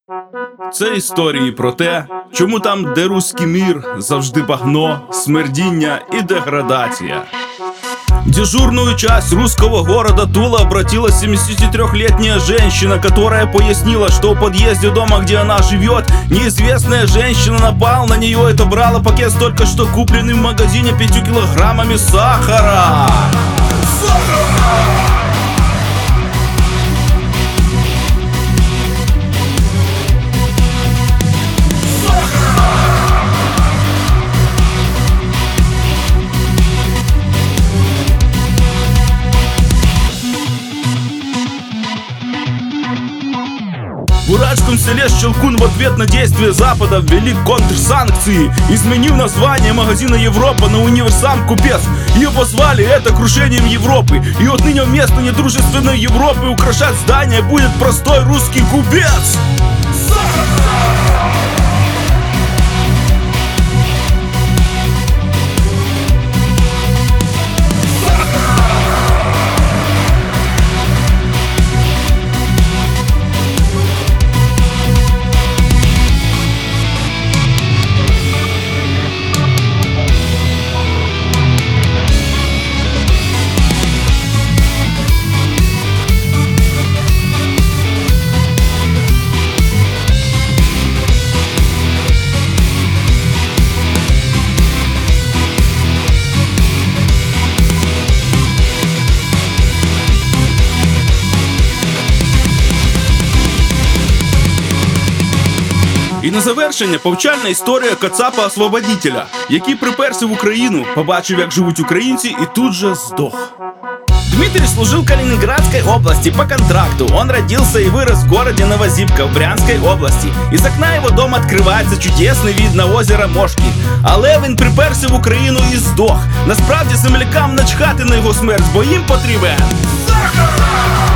Це історії про те, чому там, де руський мір, завжди багно, смердіння и деградация. В дежурную часть русского города Тула обратилась 73-летняя женщина, которая пояснила, что в подъезде дома, где она живет, неизвестная женщина напала на нее и отобрала пакет с только что купленным в магазине 5 килограммами сахара. В уральском селе Щелкун в ответ на действия Запада ввели контрсанкции, изменив название магазина Европа на Универсам Купец, и обозвали это крушением Европы. И отныне вместо недружественной Европы украшать здание будет простой русский купец. І на завершення повчальна історія Кацапа-освободителя, який приперся в Україну, побачив, як живуть українці, і тут же здох. Дмитрий служил в Калининградской области по контракту. Он родился и вырос в городе Новозибка в Брянской области. Из окна его дома открывается чудесный вид на озеро Мошки. Але він приперся в Україну і здох. Насправді землякам начхати на його смерть, бо їм потрібен сахар!